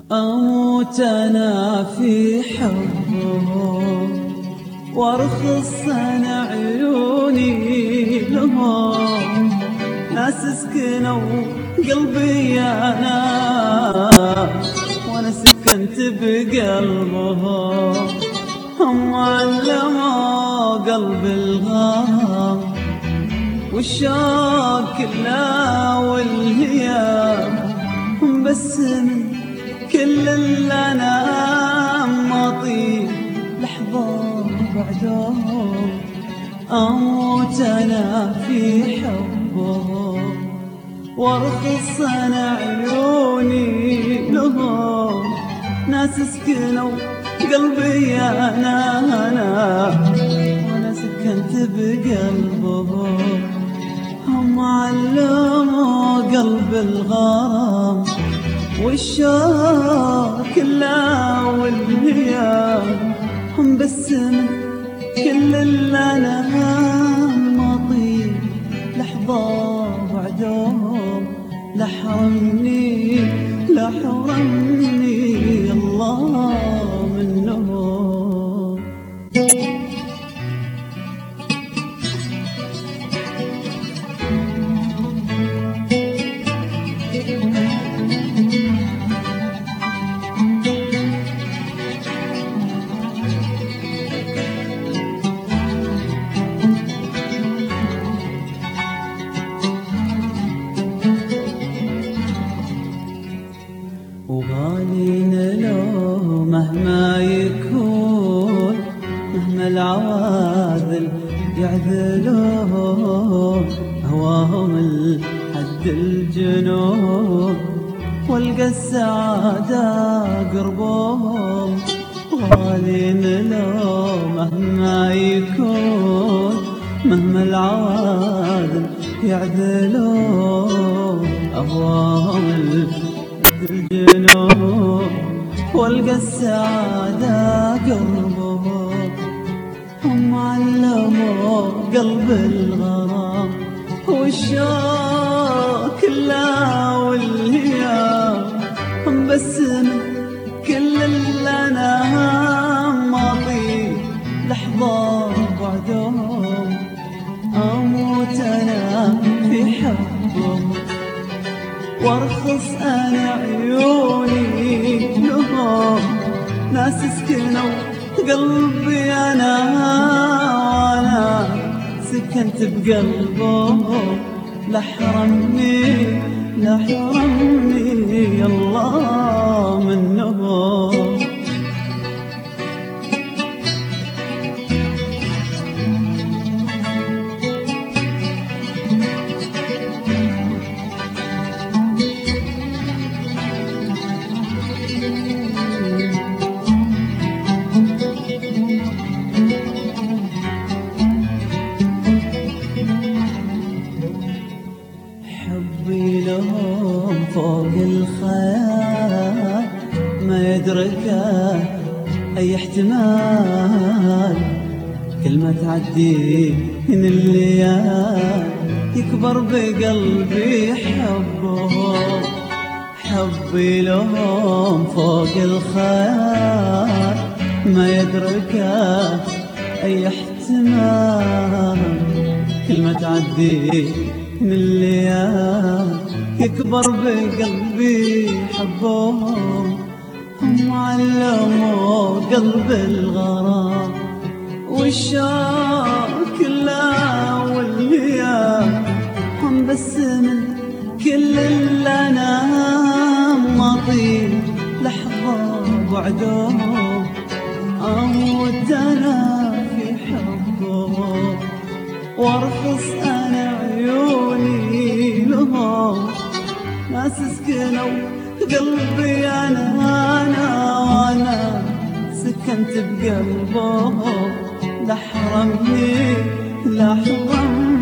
أموت أنا في حبه وارخص أنا عيوني لهم، ناس سكنوا قلبي أنا وأنا سكنت بقلبهم، هم علموا قلب الغام والشوق كله والهيام، بس من كل اللي أنا ماطي لحظة بعدهم. أموت أنا في حبه وارخص أنا عيوني لهم، ناس سكنوا قلبي أنا وأنا سكنت بقلبهم، هم علموا قلب الغرام والشوق كله والهيام، هم بس من كل اللي أنا ماطي لحظة بعدهم. لحرمني الله منهم. وغالين له مهما يكون، مهما العواذل يعذلون، هواهم الحد الجنون والقى السعادة قربهم. غالين له مهما يكون، مهما العواذل يعذلون، هواهم الجنون والقى السعادة قربهم، هم علموا قلب الغرام والشوق كله والهيام، هم بس من كل اللي أنا ماضي لحظة بعدهم. أموت أنا في حبهم وارخص أنا عيوني لهم، ناس سكنوا قلبي أنا وأنا سكنت بقلبهم. لحرمني الله منهم. حبي لهم فوق الخيال ما يدركه أي احتمال، كل ما تعدي من الليال يكبر بقلبي حبهم. حبي لهم فوق الخيال ما يدركه أي احتمال، كل ما تعدي من الليال يكبر بقلبي حبهم، هم علموا قلب الغرام والشوق كله والهيام، هم بس من كل اللي أنا ماطي لحظة بعدهم. أموت أنا في حبهم وارخص أنا عيوني لهم، ناس سكنوا قلبي أنا وأنا سكنت بقلبهم. لحرمني